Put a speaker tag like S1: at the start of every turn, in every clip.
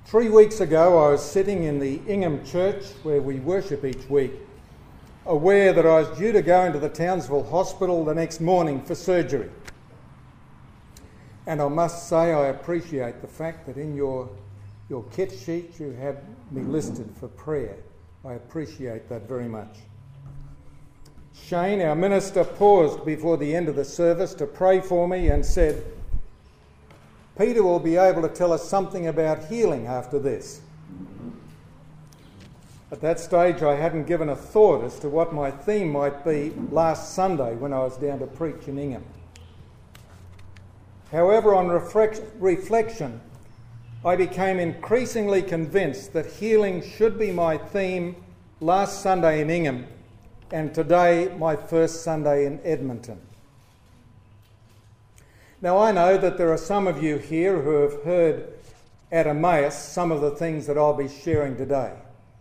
S1: 3 weeks ago, I was sitting in the Ingham Church where we worship each week, aware that I was due to go into the Townsville Hospital the next morning for surgery. And I must say I appreciate the fact that in your kit sheet you have me listed for prayer. I appreciate that very much. Shane, our minister, paused before the end of the service to pray for me and said, "Peter will be able to tell us something about healing after this." At that stage, I hadn't given a thought as to what my theme might be last Sunday when I was down to preach in Ingham. However, on reflection, I became increasingly convinced that healing should be my theme last Sunday in Ingham and today my first Sunday in Edmonton. Now, I know that there are some of you here who have heard at Emmaus some of the things that I'll be sharing today.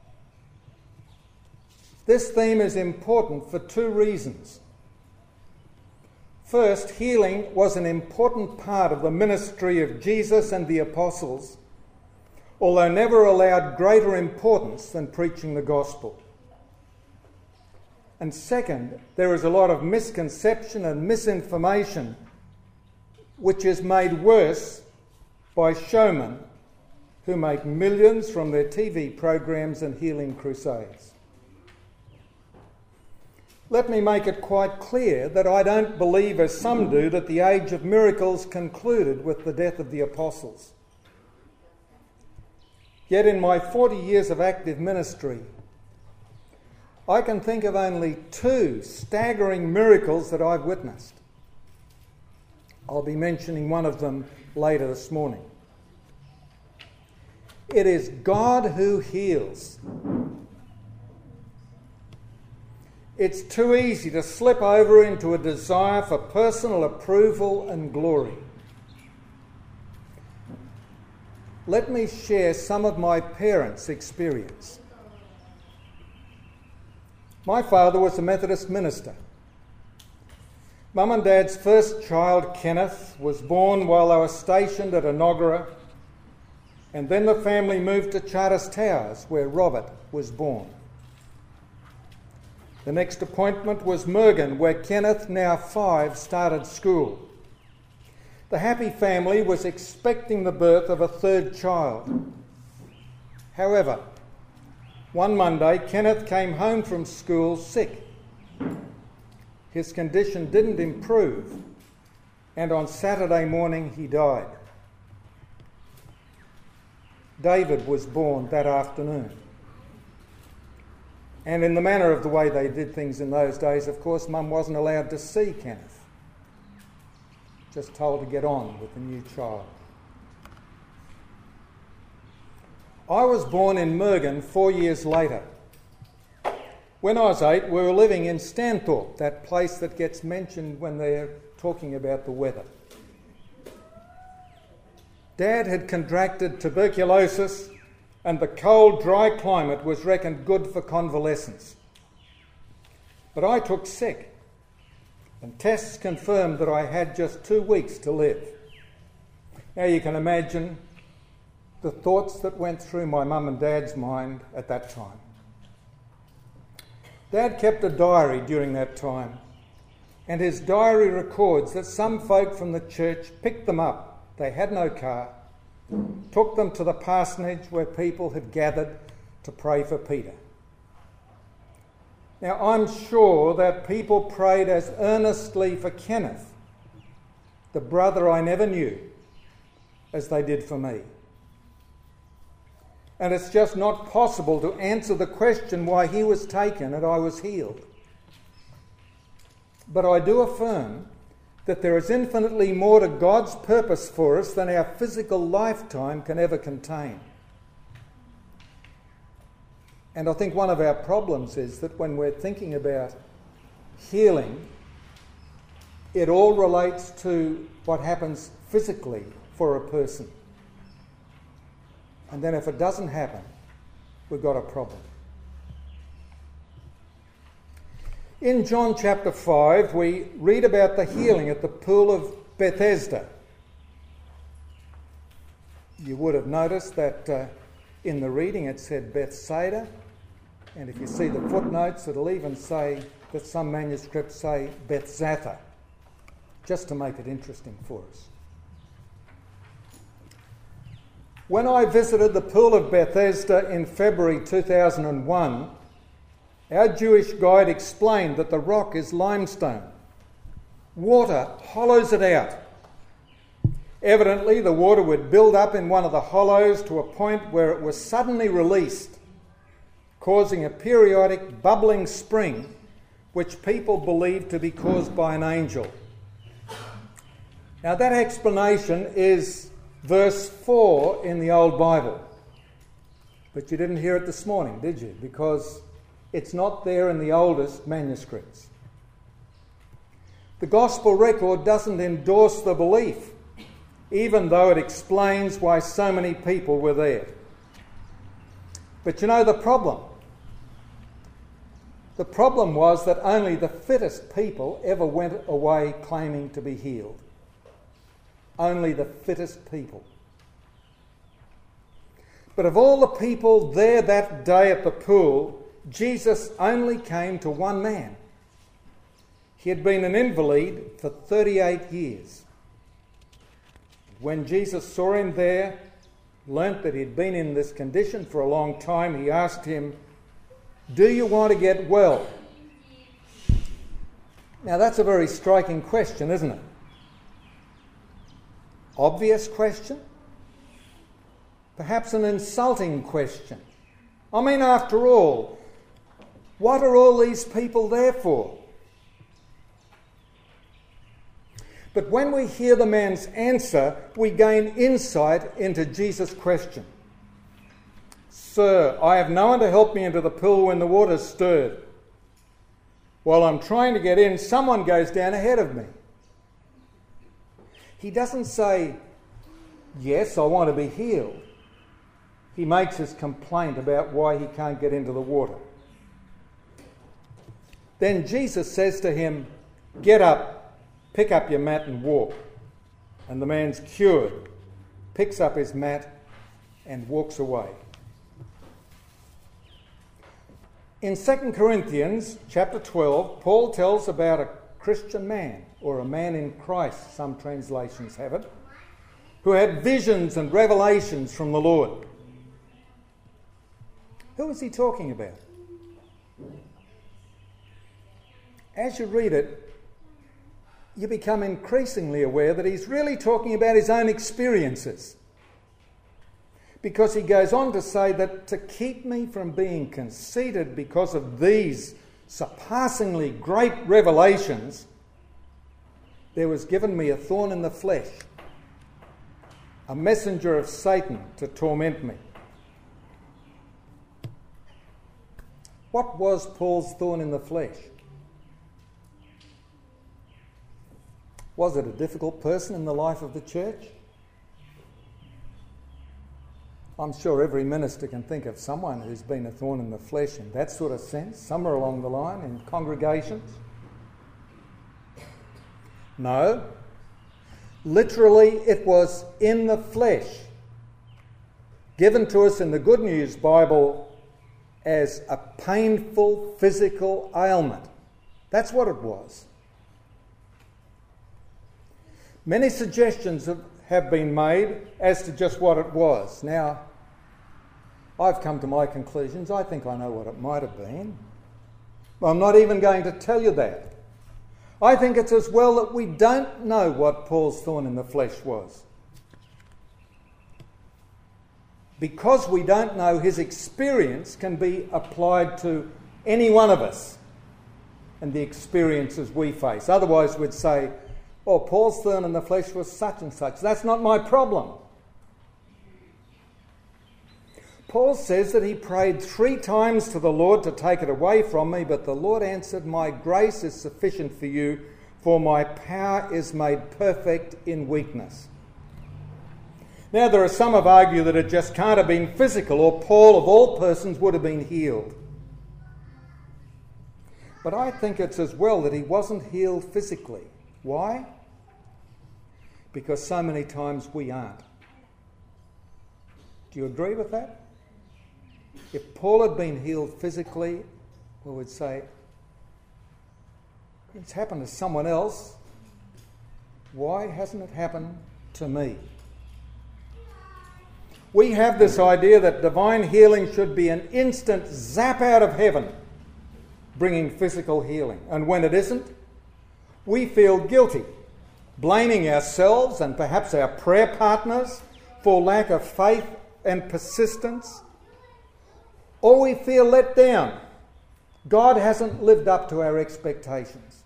S1: This theme is important for two reasons. First, healing was an important part of the ministry of Jesus and the apostles, although never allowed greater importance than preaching the gospel. And second, there is a lot of misconception and misinformation which is made worse by showmen who make millions from their TV programs and healing crusades. Let me make it quite clear that I don't believe, as some do, that the age of miracles concluded with the death of the apostles. Yet in my 40 years of active ministry, I can think of only two staggering miracles that I've witnessed. I'll be mentioning one of them later this morning. It is God who heals. It's too easy to slip over into a desire for personal approval and glory. Let me share some of my parents' experience. My father was a Methodist minister. Mum and Dad's first child, Kenneth, was born while they were stationed at Enoggera, and then the family moved to Charters Towers, where Robert was born. The next appointment was Mergen, where Kenneth, now 5, started school. The happy family was expecting the birth of a third child. However, one Monday, Kenneth came home from school sick. His condition didn't improve, and on Saturday morning he died. David was born that afternoon. And in the manner of the way they did things in those days, of course, Mum wasn't allowed to see Kenneth. Just told to get on with the new child. I was born in Mergen 4 years later. When I was 8, we were living in Stanthorpe, that place that gets mentioned when they're talking about the weather. Dad had contracted tuberculosis, and the cold, dry climate was reckoned good for convalescence. But I took sick, and tests confirmed that I had just 2 weeks to live. Now you can imagine the thoughts that went through my mum and dad's mind at that time. Dad kept a diary during that time, and his diary records that some folk from the church picked them up. They had no car, took them to the parsonage where people had gathered to pray for Peter. Now, I'm sure that people prayed as earnestly for Kenneth, the brother I never knew, as they did for me. And it's just not possible to answer the question why he was taken and I was healed. But I do affirm that there is infinitely more to God's purpose for us than our physical lifetime can ever contain. And I think one of our problems is that when we're thinking about healing, it all relates to what happens physically for a person. And then if it doesn't happen, we've got a problem. In John chapter 5, we read about the healing at the pool of Bethesda. You would have noticed that in the reading it said Bethsaida, and if you see the footnotes, it'll even say that some manuscripts say Bethzatha, just to make it interesting for us. When I visited the Pool of Bethesda in February 2001, our Jewish guide explained that the rock is limestone. Water hollows it out. Evidently, the water would build up in one of the hollows to a point where it was suddenly released, causing a periodic bubbling spring, which people believed to be caused by an angel. Now, that explanation is verse 4 in the Old Bible. But you didn't hear it this morning, did you? Because it's not there in the oldest manuscripts. The Gospel record doesn't endorse the belief, even though it explains why so many people were there. But you know the problem? The problem was that only the fittest people ever went away claiming to be healed. Only the fittest people. But of all the people there that day at the pool, Jesus only came to one man. He had been an invalid for 38 years. When Jesus saw him there, learnt that he'd been in this condition for a long time, he asked him, "Do you want to get well?" Now that's a very striking question, isn't it? Obvious question? Perhaps an insulting question. I mean, after all, what are all these people there for? But when we hear the man's answer, we gain insight into Jesus' question. "Sir, I have no one to help me into the pool when the water's stirred. While I'm trying to get in, someone goes down ahead of me." He doesn't say, "Yes, I want to be healed." He makes his complaint about why he can't get into the water. Then Jesus says to him, "Get up, pick up your mat and walk." And the man's cured, picks up his mat and walks away. In 2 Corinthians chapter 12, Paul tells about a Christian man, or a man in Christ, some translations have it, who had visions and revelations from the Lord. Who is he talking about? As you read it, you become increasingly aware that he's really talking about his own experiences. Because he goes on to say that to keep me from being conceited because of these surpassingly great revelations, there was given me a thorn in the flesh, a messenger of Satan to torment me. What was Paul's thorn in the flesh? Was it a difficult person in the life of the church? I'm sure every minister can think of someone who's been a thorn in the flesh in that sort of sense, somewhere along the line in congregations. No. Literally, it was in the flesh, given to us in the Good News Bible as a painful physical ailment. That's what it was. Many suggestions have been made as to just what it was. Now, I've come to my conclusions. I think I know what it might have been. I'm not even going to tell you that. I think it's as well that we don't know what Paul's thorn in the flesh was. Because we don't know, his experience can be applied to any one of us and the experiences we face. Otherwise we'd say, "Oh, Paul's thorn in the flesh was such and such. That's not my problem." Paul says that he prayed 3 times to the Lord to take it away from me, but the Lord answered, "My grace is sufficient for you, for my power is made perfect in weakness." Now, there are some who argue that it just can't have been physical, or Paul, of all persons, would have been healed. But I think it's as well that he wasn't healed physically. Why? Because so many times we aren't. Do you agree with that? If Paul had been healed physically, we would say, it's happened to someone else. Why hasn't it happened to me? We have this idea that divine healing should be an instant zap out of heaven, bringing physical healing. And when it isn't, we feel guilty, blaming ourselves and perhaps our prayer partners for lack of faith and persistence. Or we feel let down. God hasn't lived up to our expectations.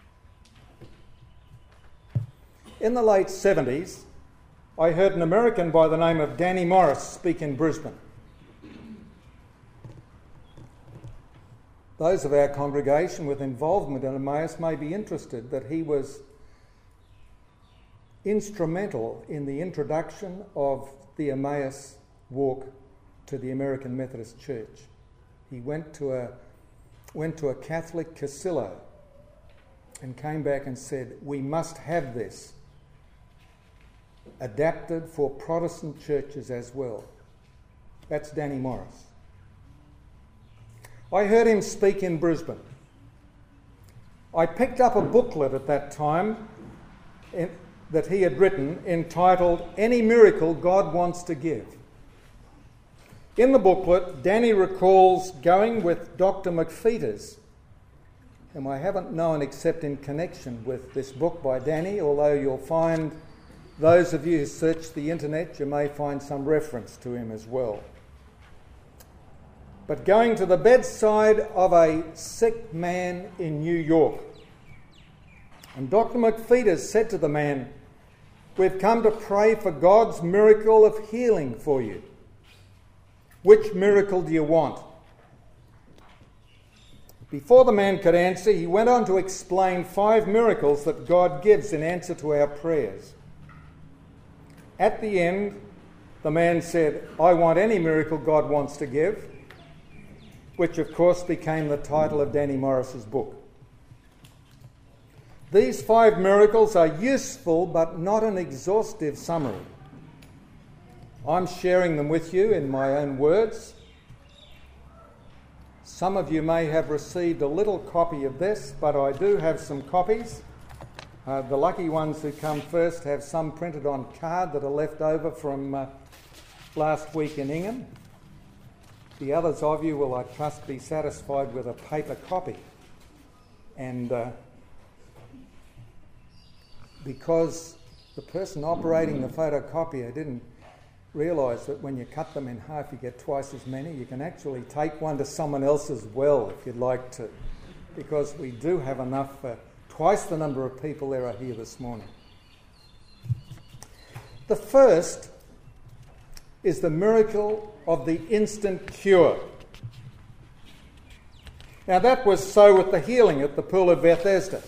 S1: In the late 70s, I heard an American by the name of Danny Morris speak in Brisbane. Those of our congregation with involvement in Emmaus may be interested that he was instrumental in the introduction of the Emmaus walk to the American Methodist Church. He went to a Catholic Casillo and came back and said, we must have this adapted for Protestant churches as well. That's Danny Morris. I heard him speak in Brisbane. I picked up a booklet at that time that he had written entitled Any Miracle God Wants to Give. In the booklet, Danny recalls going with Dr. McPheeters, whom I haven't known except in connection with this book by Danny, although you'll find, those of you who search the internet, you may find some reference to him as well. But going to the bedside of a sick man in New York. And Dr. McPheeters said to the man, we've come to pray for God's miracle of healing for you. Which miracle do you want? Before the man could answer, he went on to explain 5 miracles that God gives in answer to our prayers. At the end, the man said, I want any miracle God wants to give, which of course became the title of Danny Morris's book. These 5 miracles are useful but not an exhaustive summary. I'm sharing them with you in my own words. Some of you may have received a little copy of this, but I do have some copies. The lucky ones who come first have some printed on card that are left over from last week in Ingham. The others of you will, I trust, be satisfied with a paper copy. And because the person operating the photocopier didn't realise that when you cut them in half you get twice as many, you can actually take one to someone else as well if you'd like to, because we do have enough for twice the number of people there are here this morning. The first is the miracle of the instant cure. Now that was so with the healing at the pool of Bethesda.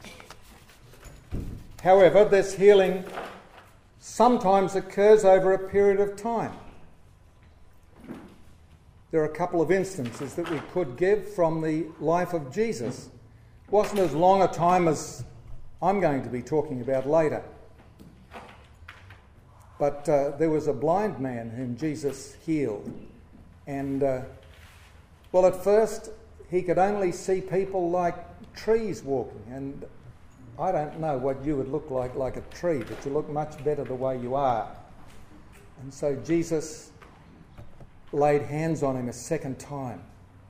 S1: However, this healing sometimes occurs over a period of time. There are a couple of instances that we could give from the life of Jesus. It wasn't as long a time as I'm going to be talking about later. But there was a blind man whom Jesus healed. And, well, at first he could only see people like trees walking. And I don't know what you would look like a tree, but you look much better the way you are. And so Jesus laid hands on him a second time.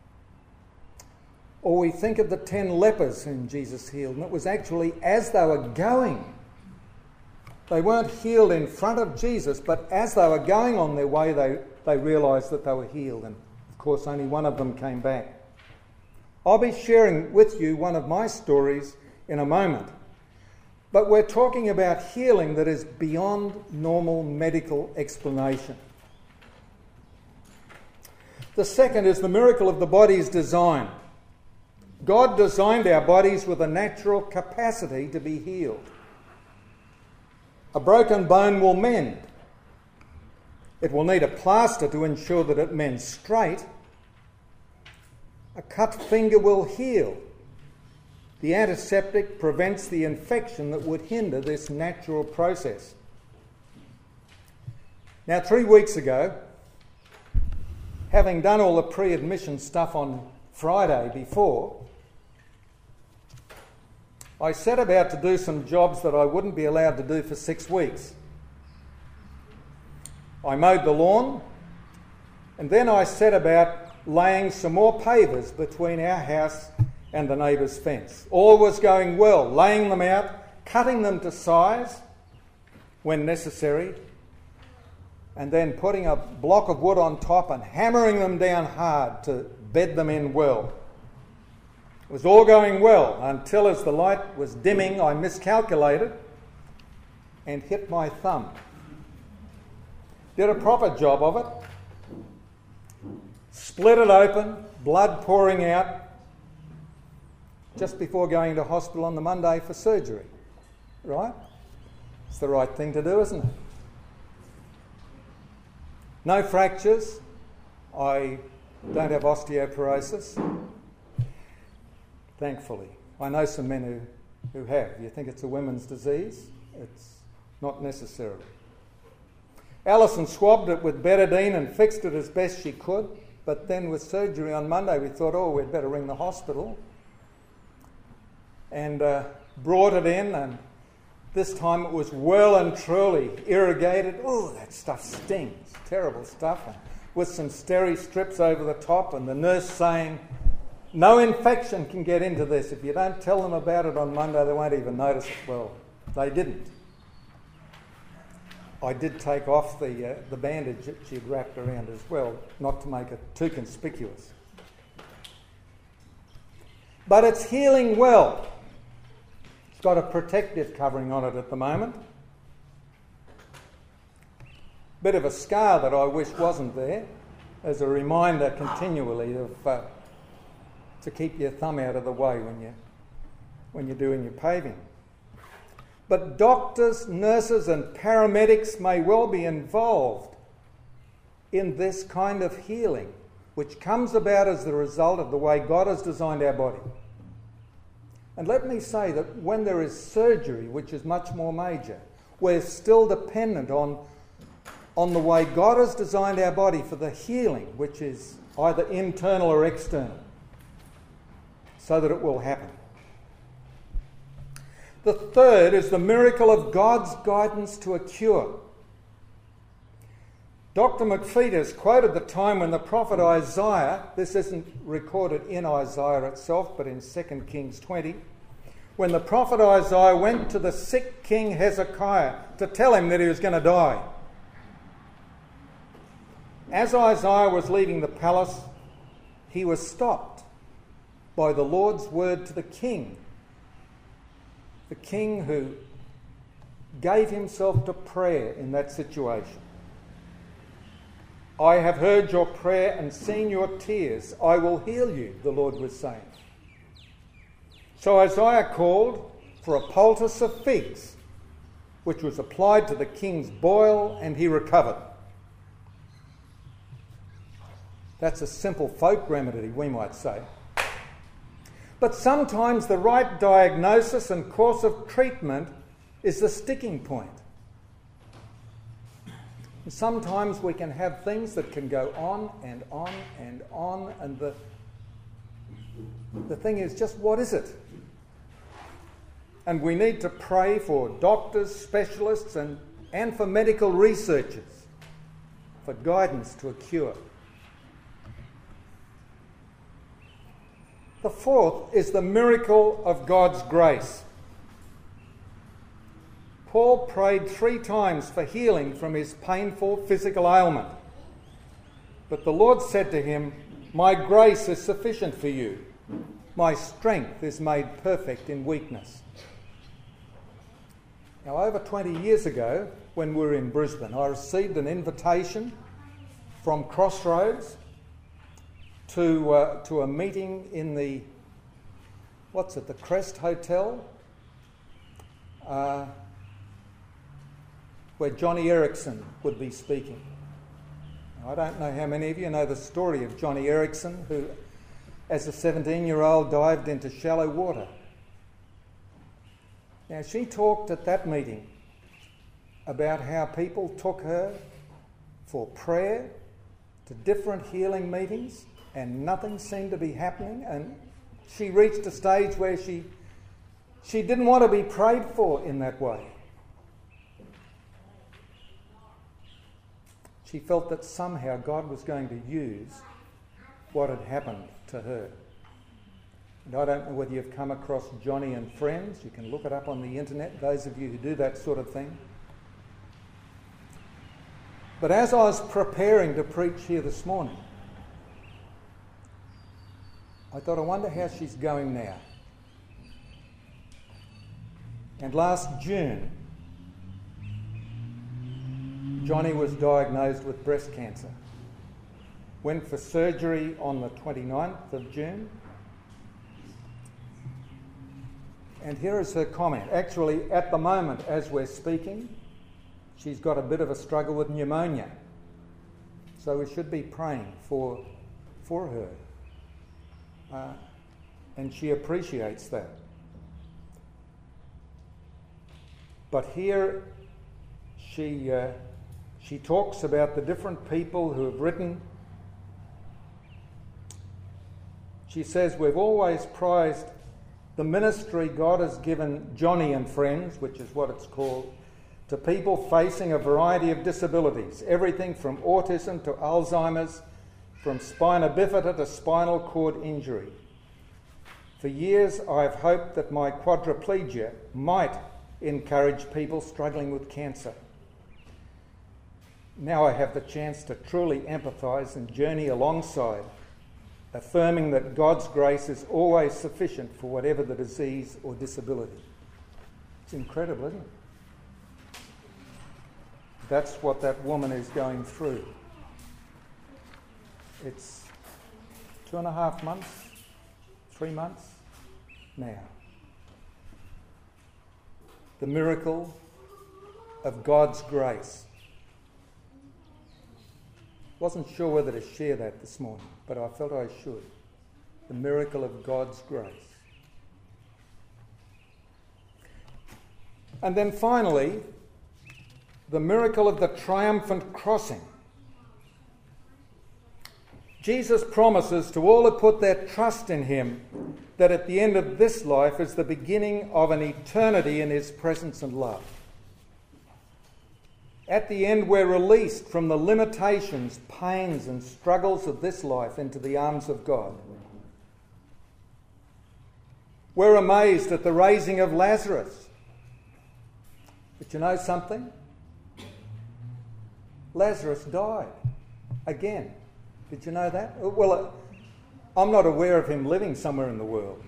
S1: Or we think of the 10 lepers whom Jesus healed, and it was actually as they were going. They weren't healed in front of Jesus, but as they were going on their way, they realised that they were healed. And of course, only one of them came back. I'll be sharing with you one of my stories in a moment. But we're talking about healing that is beyond normal medical explanation. The second is the miracle of the body's design. God designed our bodies with a natural capacity to be healed. A broken bone will mend. It will need a plaster to ensure that it mends straight. A cut finger will heal. The antiseptic prevents the infection that would hinder this natural process. Now, 3 weeks ago, having done all the pre-admission stuff on Friday before, I set about to do some jobs that I wouldn't be allowed to do for 6 weeks. I mowed the lawn, and then I set about laying some more pavers between our house and the neighbour's fence. All was going well, laying them out, cutting them to size when necessary, and then putting a block of wood on top and hammering them down hard to bed them in well. It was all going well until, as the light was dimming, I miscalculated and hit my thumb. Did a proper job of it. Split it open, blood pouring out, just before going to hospital on the Monday for surgery. Right? It's the right thing to do, isn't it? No fractures. I don't have osteoporosis. Thankfully. I know some men who have. You think it's a women's disease? It's not necessarily. Alison swabbed it with betadine and fixed it as best she could, but then with surgery on Monday we thought, oh, we'd better ring the hospital, and brought it in, and this time it was well and truly irrigated. Oh, that stuff stings. Terrible stuff. And with some steri strips over the top, and the nurse saying, no infection can get into this. If you don't tell them about it on Monday, they won't even notice it. Well, they didn't. I did take off the bandage that she'd wrapped around as well, not to make it too conspicuous. But it's healing well. It's got a protective covering on it at the moment. Bit of a scar that I wish wasn't there, as a reminder continually of to keep your thumb out of the way when you're doing your paving. But doctors, nurses and paramedics may well be involved in this kind of healing, which comes about as the result of the way God has designed our body. And let me say that when there is surgery, which is much more major, we're still dependent on the way God has designed our body for the healing, which is either internal or external, so that it will happen. The third is the miracle of God's guidance to a cure. Dr. McFeeters quoted the time when the prophet Isaiah, this isn't recorded in Isaiah itself, but in 2 Kings 20, when the prophet Isaiah went to the sick king Hezekiah to tell him that he was going to die. As Isaiah was leaving the palace, he was stopped by the Lord's word to the king who gave himself to prayer in that situation. I have heard your prayer and seen your tears. I will heal you, the Lord was saying. So Isaiah called for a poultice of figs, which was applied to the king's boil, and he recovered. That's a simple folk remedy, we might say. But sometimes the right diagnosis and course of treatment is the sticking point. And sometimes we can have things that can go on and on and on, and the thing is just, what is it? And we need to pray for doctors, specialists, and for medical researchers for guidance to a cure. The fourth is the miracle of God's grace. Paul prayed 3 times for healing from his painful physical ailment. But the Lord said to him, "My grace is sufficient for you. My strength is made perfect in weakness." Now, over 20 years ago, when we were in Brisbane, I received an invitation from Crossroads to a meeting in the Crest Hotel, where Johnny Erickson would be speaking. I don't know how many of you know the story of Johnny Erickson, who, as a 17-year-old, dived into shallow water. Now, she talked at that meeting about how people took her for prayer, to different healing meetings and nothing seemed to be happening, and she reached a stage where she didn't want to be prayed for in that way. She felt that somehow God was going to use what had happened to her. And I don't know whether you've come across Johnny and Friends. You can look it up on the internet, those of you who do that sort of thing. But as I was preparing to preach here this morning, I thought, I wonder how she's going now. And last June, Johnny was diagnosed with breast cancer. Went for surgery on the 29th of June. And here is her comment. Actually, at the moment, as we're speaking, she's got a bit of a struggle with pneumonia. So we should be praying for her. And she appreciates that. But here she talks about the different people who have written. She says, we've always prized the ministry God has given Johnny and Friends, which is what it's called, to people facing a variety of disabilities, everything from autism to Alzheimer's, from spina bifida to spinal cord injury. For years I've hoped that my quadriplegia might encourage people struggling with cancer. Now I have the chance to truly empathise and journey alongside, affirming that God's grace is always sufficient for whatever the disease or disability. It's incredible, isn't it? That's what that woman is going through. It's 2.5 months, 3 months now. The miracle of God's grace. Wasn't sure whether to share that this morning, but I felt I should. The miracle of God's grace. And then finally, the miracle of the triumphant crossing. Jesus promises to all who put their trust in him that at the end of this life is the beginning of an eternity in his presence and love. At the end, we're released from the limitations, pains and struggles of this life into the arms of God. We're amazed at the raising of Lazarus. But you know something? Lazarus died again. Did you know that? Well, I'm not aware of him living somewhere in the world.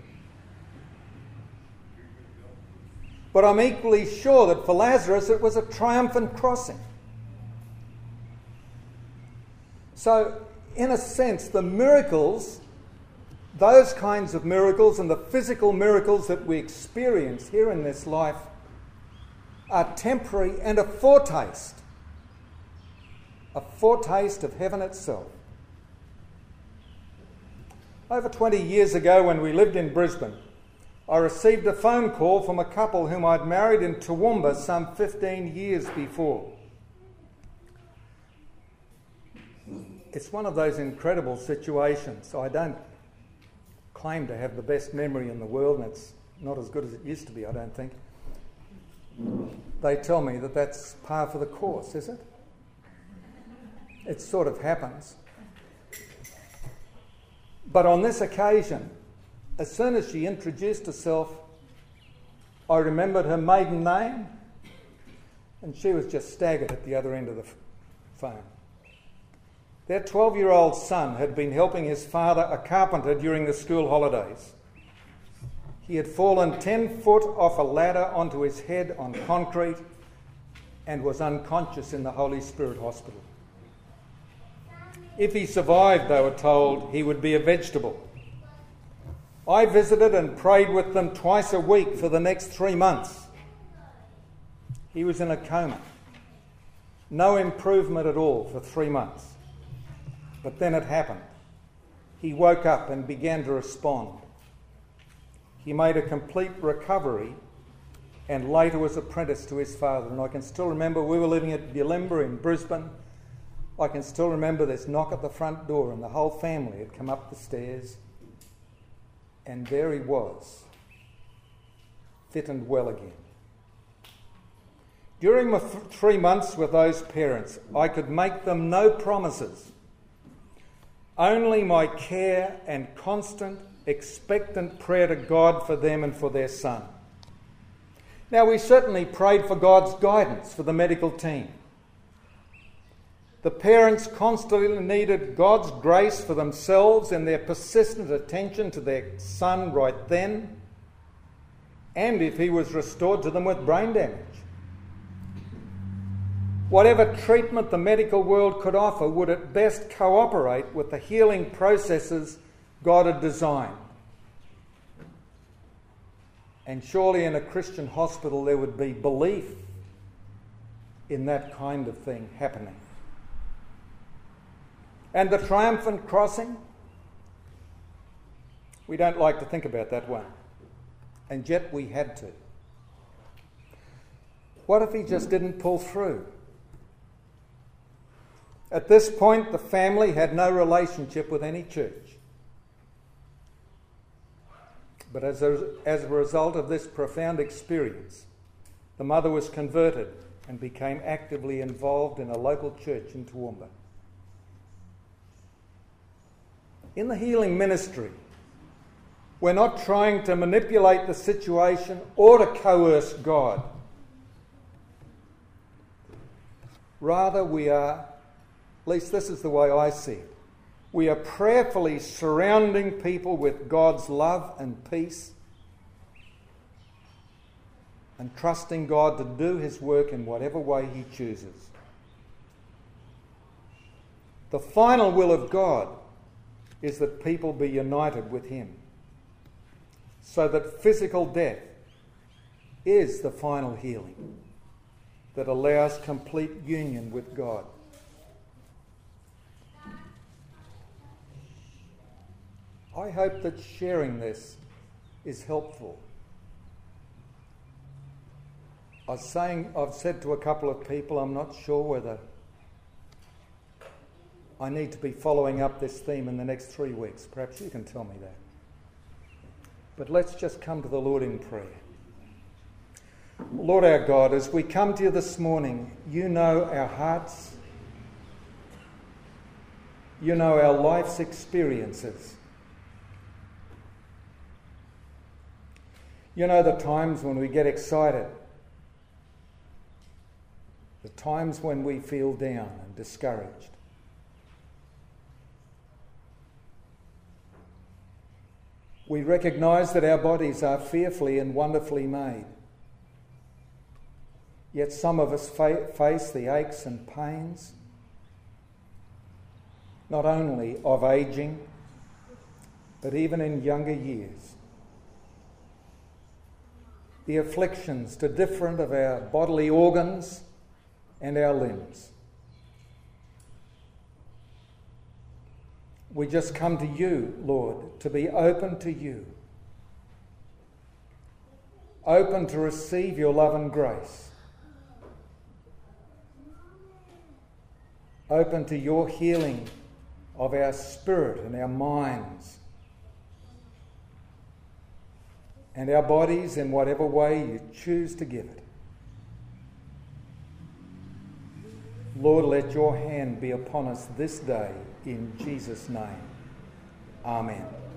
S1: But I'm equally sure that for Lazarus it was a triumphant crossing. So, in a sense, the miracles, those kinds of miracles and the physical miracles that we experience here in this life are temporary and a foretaste of heaven itself. Over 20 years ago, when we lived in Brisbane, I received a phone call from a couple whom I'd married in Toowoomba some 15 years before. It's one of those incredible situations. I don't claim to have the best memory in the world, and it's not as good as it used to be, I don't think. They tell me that that's par for the course, is it? It sort of happens. But on this occasion, as soon as she introduced herself, I remembered her maiden name, and she was just staggered at the other end of the phone. Their 12-year-old son had been helping his father, a carpenter, during the school holidays. He had fallen 10 foot off a ladder onto his head on concrete and was unconscious in the Holy Spirit Hospital. If he survived, they were told, he would be a vegetable. I visited and prayed with them twice a week for the next 3 months. He was in a coma. No improvement at all for 3 months. But then it happened. He woke up and began to respond. He made a complete recovery and later was apprenticed to his father. And I can still remember we were living at Bulimba in Brisbane. I can still remember this knock at the front door, and the whole family had come up the stairs, and there he was, fit and well again. During my 3 months with those parents, I could make them no promises, only my care and constant, expectant prayer to God for them and for their son. Now, we certainly prayed for God's guidance for the medical team. The parents constantly needed God's grace for themselves and their persistent attention to their son right then, and if he was restored to them with brain damage. Whatever treatment the medical world could offer would at best cooperate with the healing processes God had designed. And surely in a Christian hospital there would be belief in that kind of thing happening. And the triumphant crossing? We don't like to think about that one. And yet we had to. What if he just didn't pull through? At this point, the family had no relationship with any church. But as a result of this profound experience, the mother was converted and became actively involved in a local church in Toowoomba. In the healing ministry, we're not trying to manipulate the situation or to coerce God. Rather, we are, at least this is the way I see it, we are prayerfully surrounding people with God's love and peace and trusting God to do his work in whatever way he chooses. The final will of God is that people be united with him, so that physical death is the final healing that allows complete union with God. I hope that sharing this is helpful. I've said to a couple of people, I'm not sure whether I need to be following up this theme in the next 3 weeks. Perhaps you can tell me that. But let's just come to the Lord in prayer. Lord our God, as we come to you this morning, you know our hearts, you know our life's experiences. You know the times when we get excited, the times when we feel down and discouraged. We recognise that our bodies are fearfully and wonderfully made. Yet some of us face the aches and pains, not only of ageing, but even in younger years. The afflictions to different of our bodily organs and our limbs. We just come to you, Lord, to be open to you, open to receive your love and grace, open to your healing of our spirit and our minds and our bodies in whatever way you choose to give it. Lord, let your hand be upon us this day in Jesus' name. Amen.